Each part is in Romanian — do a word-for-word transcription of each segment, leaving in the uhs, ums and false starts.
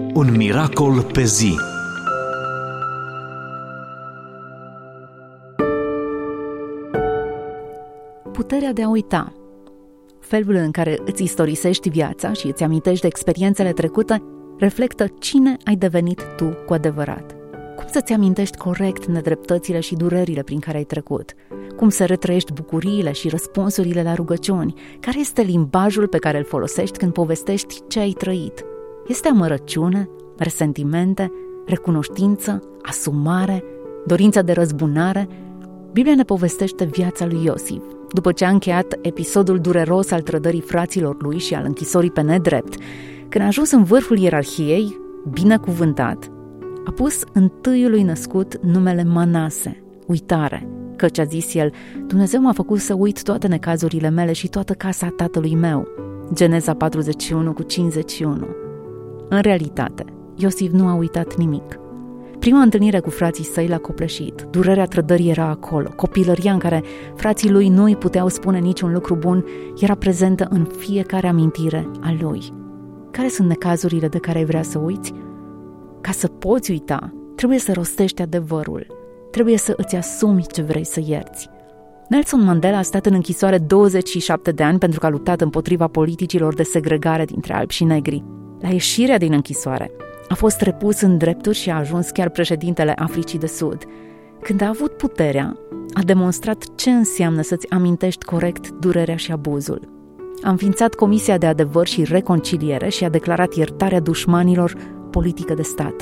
Un miracol pe zi. Puterea de a uita. Felul în care îți istorisești viața și îți amintești de experiențele trecute reflectă cine ai devenit tu cu adevărat. Cum să-ți amintești corect nedreptățile și durerile prin care ai trecut? Cum să retrăiești bucuriile și răspunsurile la rugăciuni? Care este limbajul pe care îl folosești când povestești ce ai trăit? Este amărăciune, resentimente, recunoștință, asumare, dorința de răzbunare? Biblia ne povestește viața lui Iosif. După ce a încheiat episodul dureros al trădării fraților lui și al închisorii pe nedrept, când a ajuns în vârful ierarhiei, binecuvântat, a pus întâiului născut numele Manase, uitare, căci a zis el: Dumnezeu m-a făcut să uit toate necazurile mele și toată casa tatălui meu. Geneza patruzeci și unu cu cincizeci și unu. În realitate, Iosif nu a uitat nimic. Prima întâlnire cu frații săi l-a copleșit. Durerea trădării era acolo. Copilăria în care frații lui nu îi puteau spune niciun lucru bun era prezentă în fiecare amintire a lui. Care sunt necazurile de care ai vrea să uiți? Ca să poți uita, trebuie să rostești adevărul. Trebuie să îți asumi ce vrei să ierți. Nelson Mandela a stat în închisoare douăzeci și șapte de ani pentru că a luptat împotriva politicilor de segregare dintre albi și negri. La ieșirea din închisoare, a fost repus în drepturi și a ajuns chiar președintele Africii de Sud. Când a avut puterea, a demonstrat ce înseamnă să-ți amintești corect durerea și abuzul. A înființat Comisia de Adevăr și Reconciliere și a declarat iertarea dușmanilor, politică de stat.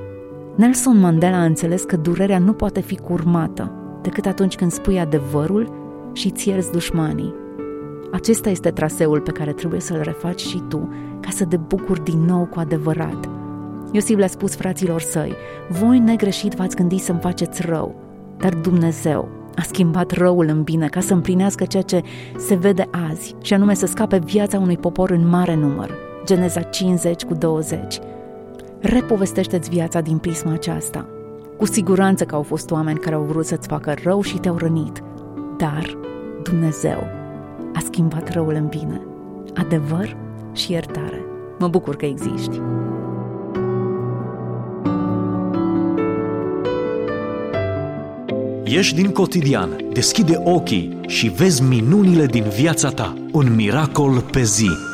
Nelson Mandela a înțeles că durerea nu poate fi curmată decât atunci când spui adevărul și îți ierți dușmanii. Acesta este traseul pe care trebuie să-l refaci și tu, ca să te bucuri din nou cu adevărat. Iosif le-a spus fraților săi: voi negreșit v-ați gândit să-mi faceți rău, dar Dumnezeu a schimbat răul în bine ca să împlinească ceea ce se vede azi, și anume să scape viața unui popor în mare număr. Geneza cincizeci cu douăzeci. Repovestește-ți viața din prisma aceasta. Cu siguranță că au fost oameni care au vrut să-ți facă rău și te-au rănit, dar Dumnezeu a schimbat răul în bine. Adevăr și iertare. Mă bucur că existi. Ieși din cotidian, deschide ochii și vezi minunile din viața ta. Un miracol pe zi.